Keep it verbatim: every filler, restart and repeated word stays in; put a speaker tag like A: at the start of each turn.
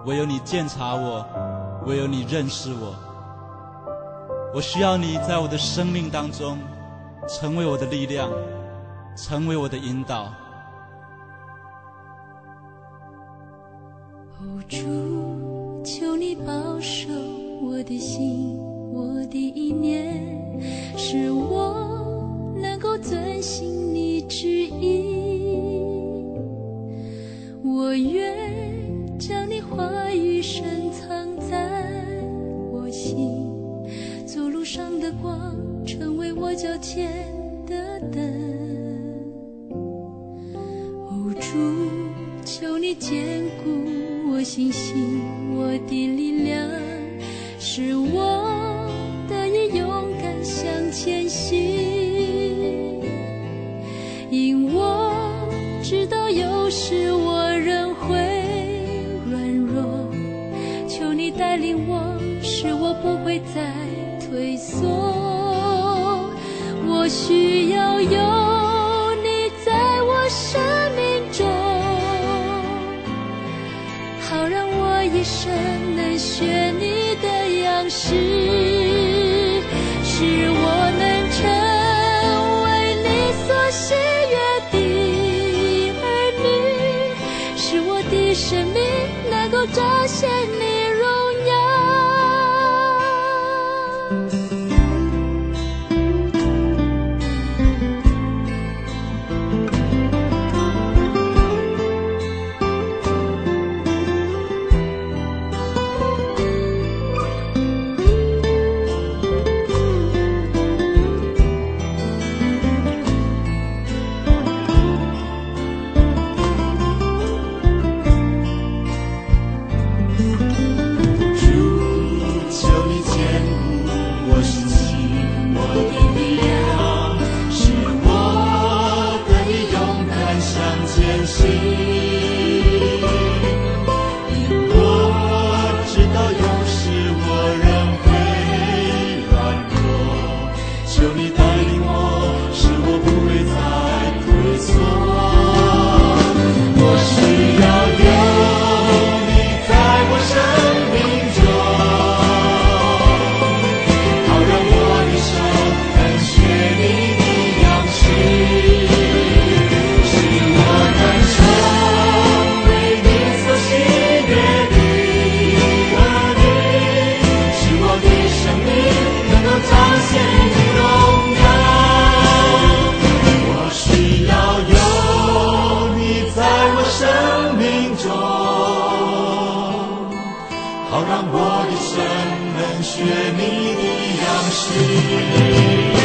A: 唯有你鉴察我，唯有你认识我。我需要你在我的生命当中成为我的力量，成为我的引导。
B: 哦，主，求你保守我的心，我的意念，使我能够遵行你旨意。我愿将你话语深藏在我心，走路上的光，成为我脚前的灯。哦，主，求你坚固我信心，我的力量，使我得以勇敢向前行。因我知道有时我仍会软弱，求你带领我，使我不会再退缩。我需要有你在我生命中，好让我一生能学你的样式，使我能成为你所喜悦的儿女，使我的生命能够彰显你荣耀。
C: 好让我一生能学你的样式。